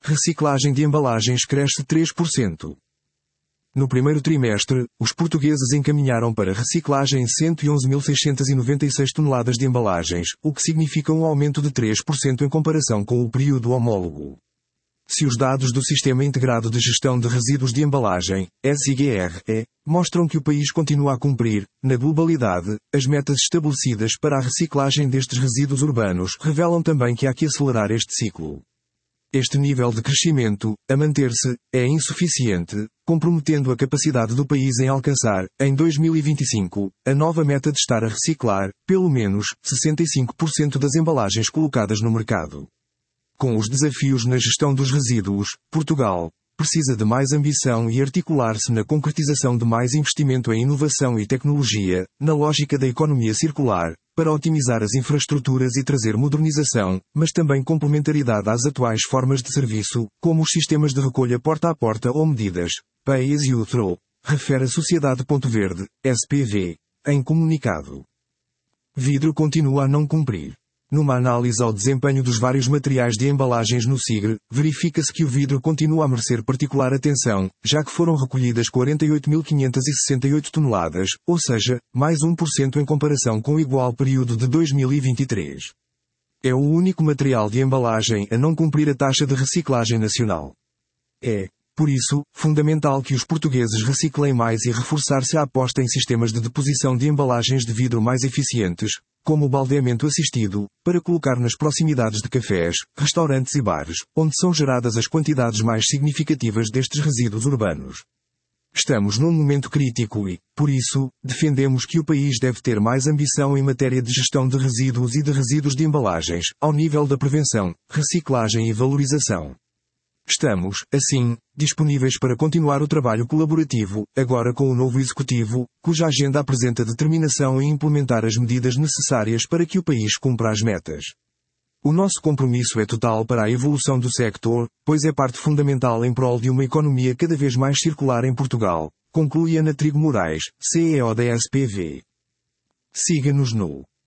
reciclagem de embalagens cresce 3%. No primeiro trimestre, os portugueses encaminharam para reciclagem 111.696 toneladas de embalagens, o que significa um aumento de 3% em comparação com o período homólogo. Se os dados do Sistema Integrado de Gestão de Resíduos de Embalagem, SIGRE, mostram que o país continua a cumprir, na globalidade, as metas estabelecidas para a reciclagem destes resíduos urbanos, revelam também que há que acelerar este ciclo. Este nível de crescimento, a manter-se, é insuficiente, comprometendo a capacidade do país em alcançar, em 2025, a nova meta de estar a reciclar, pelo menos, 65% das embalagens colocadas no mercado. Com os desafios na gestão dos resíduos, Portugal precisa de mais ambição e articular-se na concretização de mais investimento em inovação e tecnologia, na lógica da economia circular, para otimizar as infraestruturas e trazer modernização, mas também complementaridade às atuais formas de serviço, como os sistemas de recolha porta a porta ou medidas, Pay as you throw, refere a Sociedade Ponto Verde, SPV, em comunicado. Vidro continua a não cumprir. Numa análise ao desempenho dos vários materiais de embalagens no SIGRE, verifica-se que o vidro continua a merecer particular atenção, já que foram recolhidas 48.568 toneladas, ou seja, mais 1% em comparação com o igual período de 2023. É o único material de embalagem a não cumprir a taxa de reciclagem nacional. É, por isso, fundamental que os portugueses reciclem mais e reforçar-se a aposta em sistemas de deposição de embalagens de vidro mais eficientes, como o baldeamento assistido, para colocar nas proximidades de cafés, restaurantes e bares, onde são geradas as quantidades mais significativas destes resíduos urbanos. Estamos num momento crítico e, por isso, defendemos que o país deve ter mais ambição em matéria de gestão de resíduos e de resíduos de embalagens, ao nível da prevenção, reciclagem e valorização. Estamos, assim, disponíveis para continuar o trabalho colaborativo, agora com o novo Executivo, cuja agenda apresenta determinação em implementar as medidas necessárias para que o país cumpra as metas. O nosso compromisso é total para a evolução do sector, pois é parte fundamental em prol de uma economia cada vez mais circular em Portugal, conclui Ana Trigo Moraes, CEO da SPV. Siga-nos no